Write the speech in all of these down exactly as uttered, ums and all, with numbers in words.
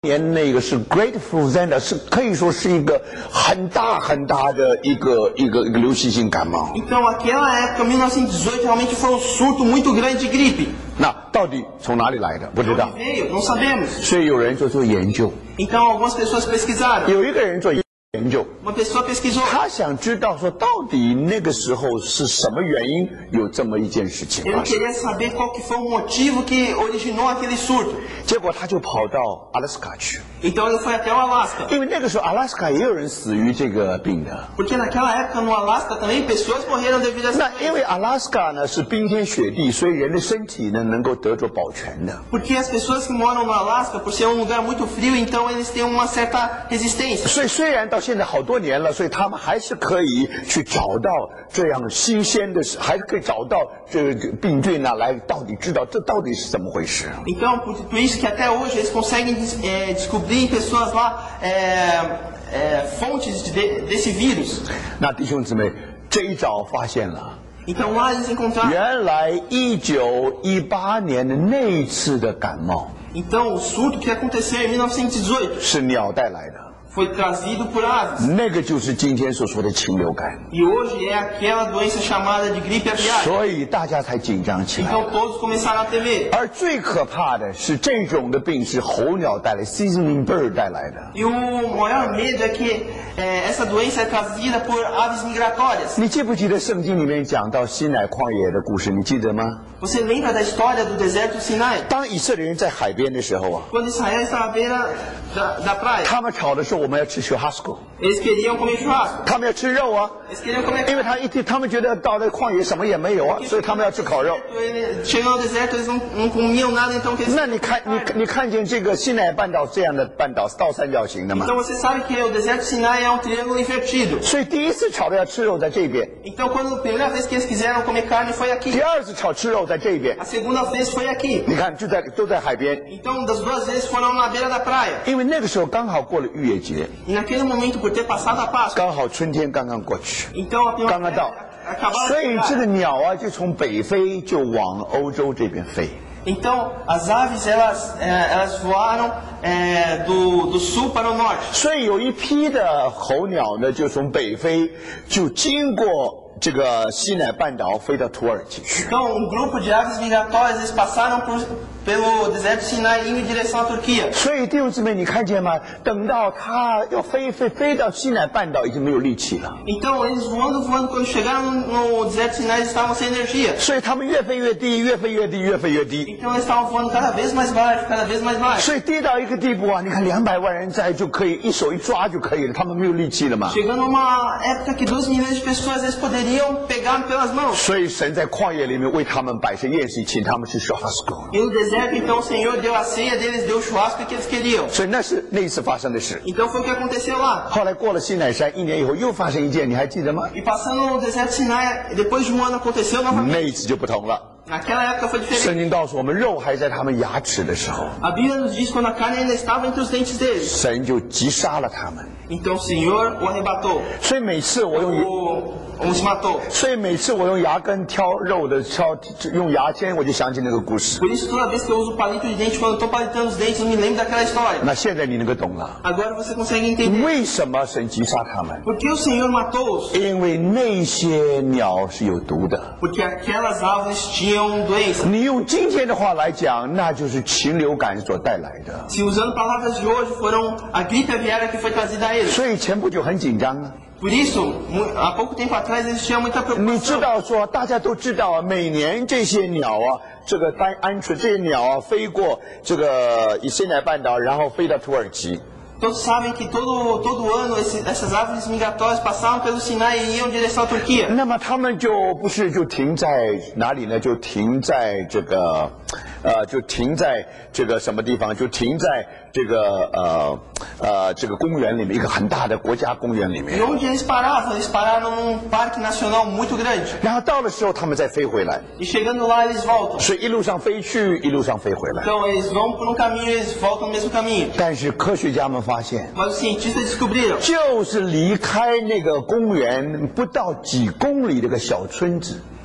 年那个是 Great Flu-Zanza， 是可以说是一个很大很大的一个一个一个流行性感冒。 Então aquela época, mil novecentos e dezoito, realmente foi um surto muito grande de gripe. 那到底从哪里来的？不知道。 Veio, não sabemos. 所以有人就做研究。 Então algumas pessoas pesquisaram. 有一个人做研究， Uma pessoa pesquisou. 他想知道说到底那个时候是什么原因有这么一件事情 Ele 发生。 queria saber qual que foi o motivo que originou aquele surto. 结果他就跑到阿拉斯加去， Então ele foi até o Alasca. 因为那个时候阿拉斯加也有人死于这个病的。 Porque naquela época no Alasca também pessoas morreram devido a essa 那因为阿拉斯加呢是冰天雪地，所以人的身体呢能够得着保全的。 Porque as pessoas que moram no Alasca, por ser um lugar muito frio, então eles têm uma certa resistência. 所以虽然到现在好多年了，所以他们还是可以去找到这样新鲜的，还是可以找到这个病菌啊，来到底知道这到底是怎么回事。 Então, por, por isso que até hoje eles conseguem é, descobrir em pessoas lá é, é, fontes de, desse vírus. 那弟兄姊妹，这一早发现了， Então lá eles encontraram. 原来一九一八年的那一次的感冒 Então o surto que aconteceu em mil novecentos e dezoito 是鸟带来的， foi trazido por aves. 那个就是今天所说的禽流感， E hoje é aquela doença chamada de gripe aviária. 所以大家才紧张起来。 Então todos começaram a temer. 而最可怕的是，这种的病是候鸟带来 （seasoning bird） 带来的。 E o maior medo é que é, essa doença é trazida por aves migratórias. 你记不记得圣经里面讲到西乃旷野的故事？你记得吗？ Você lembra da história do deserto do Sinai? 当以色列人在海边的时候啊， Quando Israel estava à beira da, da praia, 他们吵的是我们要吃 churrasco， eles queriam comer churrasco. 他们要吃肉啊， Eles queriam comer 因为他一听他们觉得到了旷野什么也没有啊，所以他们要吃烤肉。 Ele- Chegando ao deserto, eles não, não comiam nada, então que eles... 那你看你你看见这个西乃半岛这样的半岛倒三角形的吗？ Então você sabe que o deserto do Sinai é um triângulo invertido. 所以第一次吵的要吃肉在这边， Então quando a primeira vez que eles quiseram comer carne foi 第 aqui. 二次吵吃肉在这边。 A segunda vez foi aqui. 你看就在都在海边， Então das duas vezes foram na beira da praia. 因为那个时候刚好过了逾越节， E naquele momento, por ter passado a Páscoa, 刚好春天刚刚过去， então a 刚刚 primavera 到， acabava 所 de 以这个 chegar. 鸟啊就从北非就往欧洲这边飞。 Então as aves elas, eh, elas voaram eh, do, do sul para o norte. 所以有一批的候鸟呢，就从北非就经过这个西乃半岛飞到土耳其去。 Então um grupo de aves migratórias eles passaram por, pelo deserto do Sinai indo em direção à Turquia. 所以弟兄姊妹，你看见吗？等到它要飞飞飞到西乃半岛，已经没有力气了。 Então eles voando, voando, quando chegaram no, no deserto do Sinai eles estavam sem energia. 所以他们越飞越低，越飞越低，越飞越低。 Então eles estavam voando cada vez mais baixo, cada vez mais baixo. 所以低到一个地步啊，你看两百万人在就可以一手一抓就可以了，他们没有力气了嘛。 Chegando uma época que dois milhões de pessoas eles poderiam pegar pelas mãos. 所以神在旷野里面为他们摆设宴席，请他们吃 churrasco。 E no deserto, então, o Senhor deu a ceia deles, deu o churrasco que eles queriam. 所以那是那一次发生的事。 Então foi o que aconteceu lá. 后来过了西乃山，一年以后又发生一件，你还记得吗？ E passando no deserto Sinai, depois de um ano aconteceu novamente. 那一次就不同了。 Naquela época foi 圣 diferente. 经告诉我们，肉还在他们牙齿的时候， A Bíblia nos diz quando a carne ainda estava entre os dentes deles. 神就击杀了他们。 Então o Senhor o arrebatou. 所以每次我用， O, os matou. 所以每次我用牙根挑肉的挑，用牙签，我就想起那个故事。 Por isso, toda vez que eu uso palito de dente, quando eu estou palitando os dentes, eu me lembro daquela história. 那现在你能够懂了， Agora você consegue entender. 为什么神击杀他们？ Por que o Senhor matou-os? 因为那些鸟是有毒的。 Porque aquelas aves tinham doença. 你用今天的话来讲，那就是禽流感所带来的。 Se usando palavras de hoje, foram a gripe aviária que foi trazida a eles. 所以前不久很紧张啊。 Por isso, mu- há pouco tempo atrás, eles tinham muita 你知 preocupação. 道说，大家都知道啊，每年这些鸟啊，这个单鹌鹑这些鸟啊，飞过这个以西乃半岛，然后飞到土耳其。 Todos sabem que todo, todo ano esse, essas aves migratórias passavam pelo Sinai e iam em direção à Turquia. 那么他们就不是就停在哪里呢？就停在这个，呃，就停在这个什么地方？就停在这个呃呃这个公园里面，一个很大的国家公园里 E 面。 onde eles paravam? Eles pararam num parque nacional muito grande. 然后到的时候，他们再飞回来， E chegando lá, eles voltam. 所以一路上飞去，一路上飞回来。 Então, eles vão por um caminho e eles voltam no mesmo caminho. 但是科学家们发现， Mas os cientistas descobriram 就是离开那个公园不到几公里这个小村子，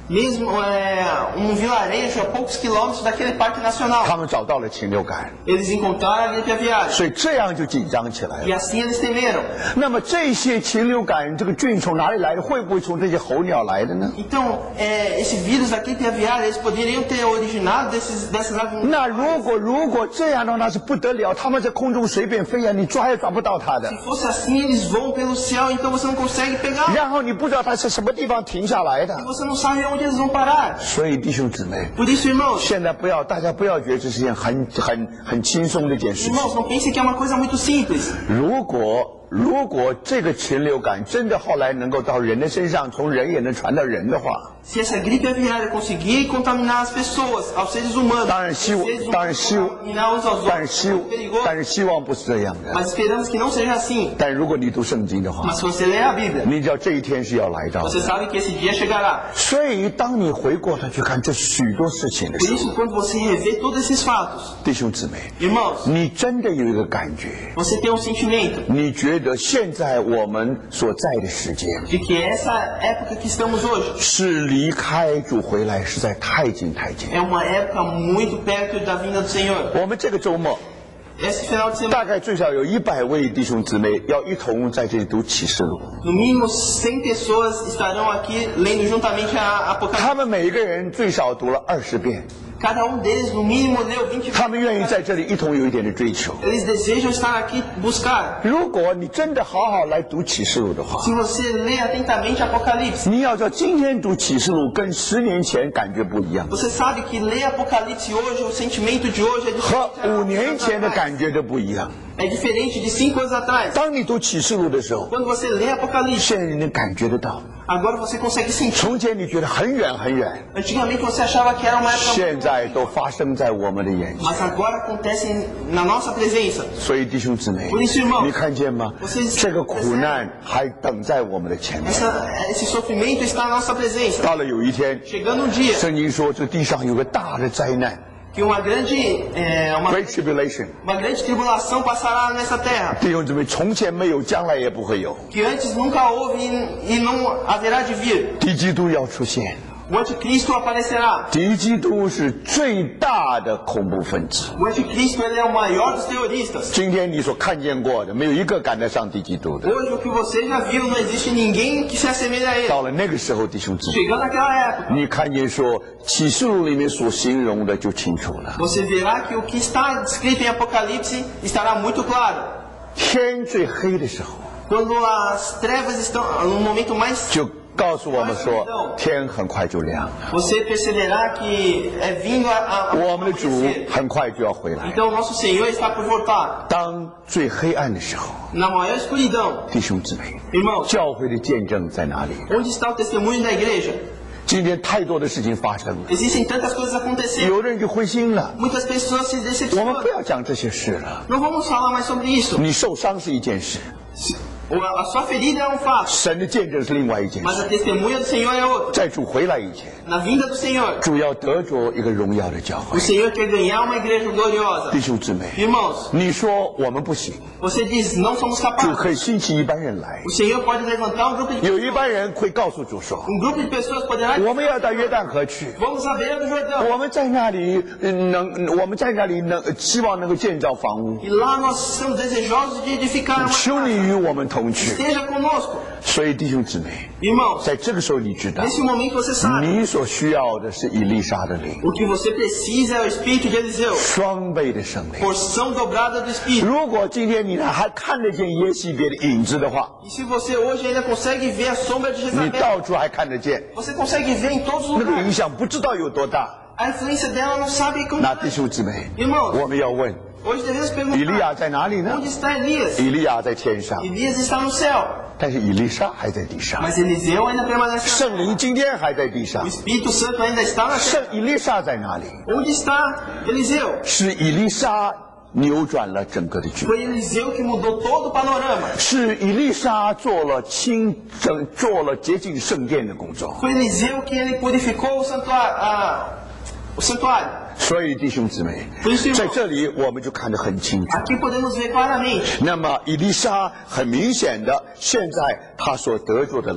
mesmo é, um vilarejo a poucos quilômetros daquele parque nacional. 他们找到了禽流感， Eles encontraram a gripe aviária. 所以这样就紧张起来 E 了。 assim eles temeram. 那么这些禽流感这个菌从哪里来的？会不会从这些候鸟来的呢？ Então, é, esse vírus da gripe aviária, eles poderiam ter originado desses, dessas aves. 那如果如果这样的话，那是不得了，他们在空中随便飞啊，你抓也抓不到它的。 Se fosse assim, eles voam pelo céu, então você não consegue pegar. 然后你不知道它是什么地方停下来的。 Você não sabe onde eles vão parar. 所以弟兄姊妹， Por isso, irmãos, 现在不要大家不要觉得这是件很很很轻松的一件事情。 irmãos, não pensem que é uma coisa muito simples. 如果如果这个禽流感真的后来能够到人的身上，从人也能传到人的话， Se essa gripe aviária conseguir contaminar as pessoas, aos seres humanos, 当然希望 os seres 当然 humanos 希望 contaminar uns aos 但是 outros, 希 é muito perigoso. 但是希望不是这样的。 Mas esperamos que não seja assim. 但如果你读圣经的话， Mas se você ler a Bíblia, 你知道这一天是要来到 você 的。 sabe que esse dia chegará. 所以当你回过头去看这许多事情的 Por 时候， isso, quando você rever todos esses fatos, 弟兄姊妹， irmãos, 你真的有一个感觉， você tem um sentimento 你觉得现在我们所在的时间 de que essa época que estamos hoje 是离开主回来实在太近太近。 é uma época muito perto da vinda do Senhor. 我们这个周末 Esse final de semana, 大概最少有一百位弟兄姊妹要一同在这里读启示录， no mínimo cem pessoas estarão aqui lendo juntamente a Apocalipse. 他们每一个人最少读了二十遍， Cada um deles, no mínimo, leu vinte 他们愿意 vezes. 在这里一同有一点的追求。 Eles desejam estar aqui buscar. 如果你真的好好来读启示录的话， Se você lê atentamente Apocalipse, 你要知道今天读启示录跟十年前感觉不一样， você sabe que ler Apocalipse hoje, o sentimento de hoje é 和 diferente. 五年前的感觉都不一样。 É diferente de cinco anos atrás. 当你读启示录的时候， Quando você lê Apocalipse, 现在你能感觉得到， agora você consegue sentir. 从前你觉得很远很远， Antigamente você achava que era uma época 现 muito 在都发生在我们的眼前。 mas agora acontece na nossa presença. 所以弟兄姊妹 Por isso, irmão, 你看见吗？ vocês 这个苦难还等在我们的前面。 Essa, esse sofrimento está na nossa presença. 到了有一天， Chegando um dia 圣经说这地上有个大的灾难 que uma grande, é, uma, ，Great Tribulation。 uma grande tribulação passará nessa terra, 弟兄姊妹，从前没有，将来也不会有。 que antes nunca houve e, e não haverá de vir. 敌基督要出现， O anticristo aparecerá. 敌基督是最大的恐怖分子。 O anticristo ele é o maior dos terroristas. 今天你所看见过的，没有一个赶得上敌基督的。 Hoje o que você já viu, não existe ninguém que se assemelhe a ele. 到了那个时候，弟兄姊妹， Chegando naquela época, 你看见说启示录里面所形容的就清楚了。 você verá que o que está descrito em Apocalipse estará muito claro. 天最黑的时候， Quando as trevas estão no momento mais, 就告诉我们说，天很快就亮了， você perceberá que é vindo a, a, 我们的主 amanhecer. 很快就要回来。 Então nosso Senhor está por voltar. 当最黑暗的时候， Na maior escuridão, 弟兄姊妹， irmãos, 教会的见证在哪里？ onde está o testemunho da igreja? 今天太多的事情发生了， Existem tantas coisas acontecendo. 有的人就灰心了。 Muitas pessoas se 我们 decepcionam. 不要讲这些事了。 Não vamos falar mais sobre isso. 你受伤是一件事， A sua ferida é um fato, 神的见证是另外一件 mas 事。 a testemunha do Senhor é outra. 在主回来以前， Na vinda do Senhor, 主要得着一个荣耀的教 o 会。 Senhor quer ganhar uma igreja gloriosa. 弟兄姊妹， Irmãos, 你说我们不行， você diz, não somos 主 capazes. 可以兴起一般人来， O Senhor pode levantar um grupo de 有一般人会告诉主说， um grupo de pessoas poderá 我们要到约旦河去。 vamos à beira do Jordão. 我们在那里呃能，我们在那里能希望能够建造房屋， E lá nós somos desejosos de edificar uma 求你 casa. 与我们同去。 Esteja conosco. 所以弟兄姊妹， Irmãos, 在这个时候你知道， nesse momento você sabe. 你所需要的是以利沙的灵， O que você precisa é o Espírito de Eliseu. 双倍的圣灵。 Porção dobrada do Espírito. 如果今天你还看得见耶西别的影子的话， E se você hoje ainda consegue ver a sombra de 你 Jezabel, 到处还看得见， você consegue ver em todos os 那个影 lugares. 响不知道有多大。 A influência dela não sabe como. 那弟兄姊妹， Irmãos, 我们要问， hoje devemos 以利亚 perguntar: 在哪里呢？ onde está Elias? 以利亚在天上， Elias está no céu, 但是以利沙还在地上， mas Eliseu ainda permanece na 圣灵今天还在地上 O。Espírito Santo ainda está na 圣 terra. 以利沙在哪里？ Onde está Eliseu? 是以利沙扭转了整个的局， Foi Eliseu que mudou todo o panorama. 是以利沙做了清整、做了洁净圣殿的工作。 Foi Eliseu que ele purificou o santuário. ah, o santuário. 所以弟兄姊妹， Por isso, 在 irmão, 这里我们就看得很清楚。 aqui podemos ver claramente. 那么以利沙很明显的，现在他所得着的灵，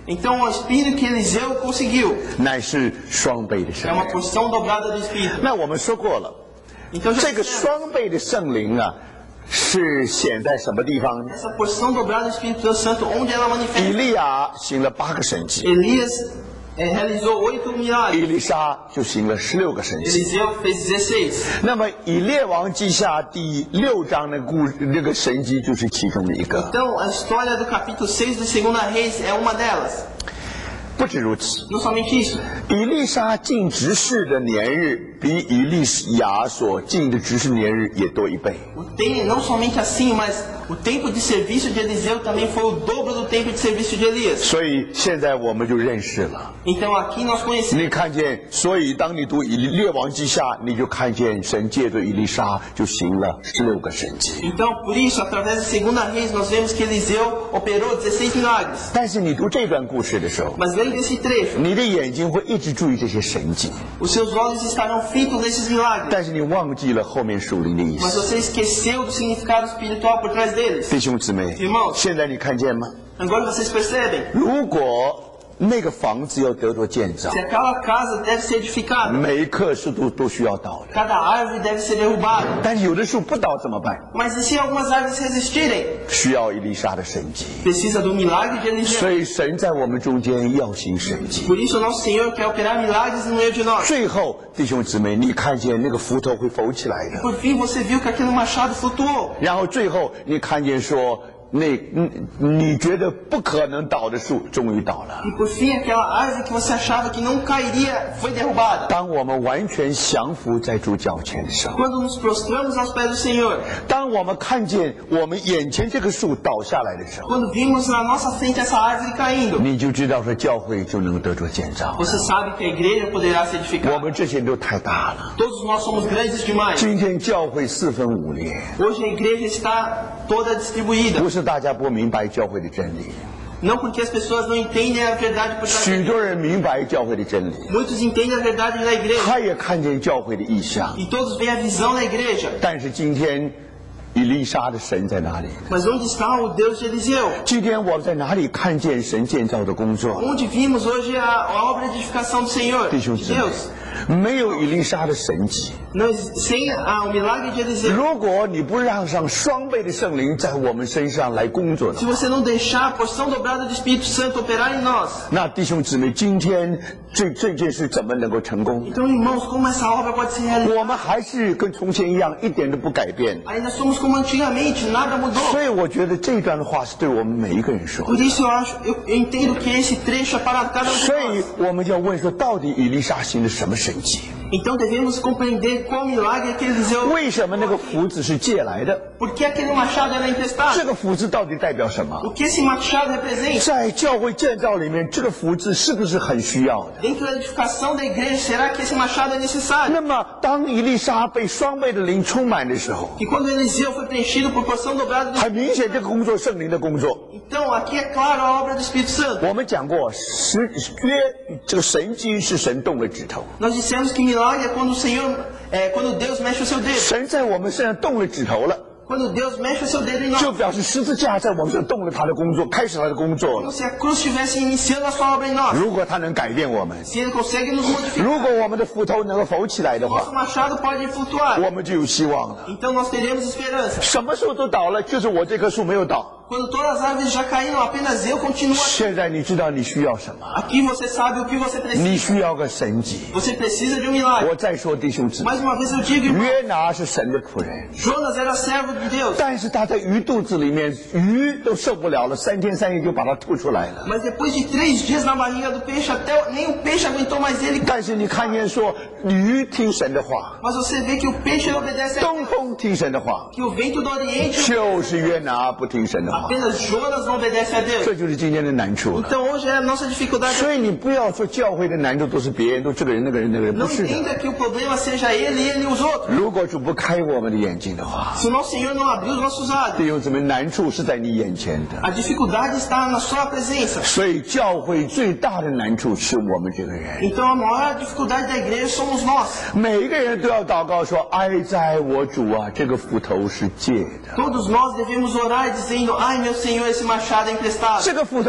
Então o espírito que Eliseu conseguiu 乃是双倍的 é 圣 uma 灵。 porção dobrada do espírito. 那我们说过了， Então já 这个 dissemos, 双倍的圣灵啊，是显在什么地方？ essa porção dobrada do Espírito Santo, onde ela 以 manifesta? 利亚行了八个神迹， Elias eh, realizou oito 以 milagres. 利沙就行了十六个神迹。 Eliseu fez dezesseis. 那么以列王记下第六章的故那个神迹就是其中的一个。 Então a história do capítulo seis do Segunda Reis é uma delas. 不止如此， Não somente isso. 以利沙进执事的年日比以利亚所进的执事年日也多一倍。 O tem, não somente assim, mas o tempo de serviço de Eliseu também foi o dobro do tempo de serviço de Elias. 所以现在我们就认识了。 Então aqui nós conhecemos. 你看见，所以当你读以列王记下，你就看见神借着以利沙就行了十六个神迹。 Então por isso, através da Segunda Reis, nós vemos que Eliseu operou dezesseis milagres. 但是你读这段故事的时候， Mas lendo esse trecho, 你的眼睛会一直注意这些神迹， os seus olhos estarão fitos nesses milagres. 但是你忘记了后面属灵的意 Mas 思。 você esqueceu do significado espiritual por trás deles. 弟兄姊妹 Irmãos ， 现在你看见吗？ Agora vocês percebem? 如果那个房子要得着建造 Se，aquela casa deve ser edificada, 每一棵树都都需要倒的， cada árvore deve ser derrubada. 但是有的树不倒怎么办？ Mas e se algumas árvores resistirem? 需要以利沙的神迹。 Precisa do milagre de 所 Eliseu. 以神在我们中间要行神迹。 Por isso o nosso Senhor quer operar milagres no meio de nós. 最后，弟兄姊妹，你看见那个斧头会浮起来的， Por fim, você viu que aquele machado flutuou. 然后最后你看见说，那你你觉得不可能倒的树终于倒了。 E por fim, aquela árvore que você achava que não cairia foi derrubada. 当我们完全降服在主脚前的时候， Quando nos prostramos aos pés do Senhor, 当我们看见我们眼前这棵树倒下来的时候， quando vimos na nossa frente essa árvore caindo, 你就知道说教会就能得着建造。 você sabe que a igreja poderá se 我 edificar. 们这些人都太大了， Todos nós somos grandes demais. 今天教会四分五裂， Hoje a igreja está toda distribuída. 不是大家不明白教会的真理， Não porque as pessoas não entendem a verdade por trás da 许 igreja. 多人明白教会的真理， Muitos entendem a verdade da igreja. 他也看见教会的意象， E todos veem a visão da igreja. 但是今天以利沙的神在哪里？ Mas onde está o Deus de Eliseu? 今天我在哪里看见神建造的工作？ Onde vimos hoje a, a obra de edificação do Senhor? 弟兄 De 姊妹 Deus.， 没有以利沙的神迹， Não, sem ah, o milagre de Eliseu. 如果你不让上双倍的圣灵在我们身上来工作的 Se 话， você não deixar a porção dobrada do Espírito Santo operar em nós, 那弟兄姊妹，今天这这件事怎么能够成功？ então, irmãos, como essa obra pode ser realizada? 我们还是跟从前一样，一点都不改变。 Ainda somos como antigamente, nada mudou. 所以我觉得这段话是对我们每一个人说的。 Por isso eu acho, eu, eu entendo que esse trecho é para cada um de 所以 nós. 我们就要问说，到底以利沙行了什么神迹？ Então devemos compreender qual milagre que Eliseu. 为什么那个斧子是借来的？ Por que aquele machado era 这 emprestado? 个斧子到底代表什么？ O que esse machado representa? 在教会建造里面，这个斧子是不是很需要的？ Dentro da edificação da igreja, será que esse machado é necessário? 那么，当以利沙被双倍的灵充满的时候， Que quando Eliseu foi preenchido por porção dobrada do 很明显，这个工作圣灵的工作。 Então, aqui é claro a obra do Espírito Santo. 我们讲过，十约这个神迹是神动了指头， Nós dissemos que milagre é quando o Senhor, é, quando Deus mexe o seu dedo. 神在我们身上动了指头了， Quando Deus mexe o seu dedo em 就 nós. 表示十字架在我们身上动了他的工作，开始他的工作 Como 了。 se a cruz estivesse iniciando a sua obra em nós. 如果他能改变我们， Se ele consegue nos modificar, 如果我们的斧头能够浮起来的 nosso 话， machado pode flutuar. 我们就有希望了。 Então nós teremos esperança. 什么树都倒了，就是我这棵树没有倒。 Quando todas as árvores já caíram, apenas eu continuo aqui. 现在你知道你需要什么？ Aqui você sabe o que você 你 precisa. 需要个神迹。 Você precisa de um milagre. 我再说，弟兄姊妹， Mais uma vez eu digo, irmão, 约拿是神的仆人， Jonas era servo de Deus. 但是他在鱼肚子里面，鱼都受不了了，三天三夜就把他吐出来了。 Mas depois de três dias na barriga do peixe, até nem o peixe aguentou mais ele. 但是你看见说，鱼听神的话， Mas você vê que o peixe ele obedece a 东风听神的话， que o vento do Oriente, 就是约拿不听神的话， apenas Jonas não obedece a Deus. 这就是今天的难处了。 Então hoje é a nossa dificuldade. 所以你不要说教会的难处都是别人，都这个人那个人那个人，不 Não 是的。 entenda que o problema seja ele, ele e os outros. 如果主不开我们的眼睛的话， Se o nosso Senhor não abrir os nossos olhos, 弟兄姊妹，难处是在你眼前的。 a dificuldade está na sua presença. 所以教会最大的难处是我们这个人， Então a maior dificuldade da igreja somos nós. 每一个人都要祷告说：“哀哉我主啊，这个斧头是借的。” Todos nós devemos orar dizendo: Ai meu Senhor, esse machado é emprestado. 这个斧头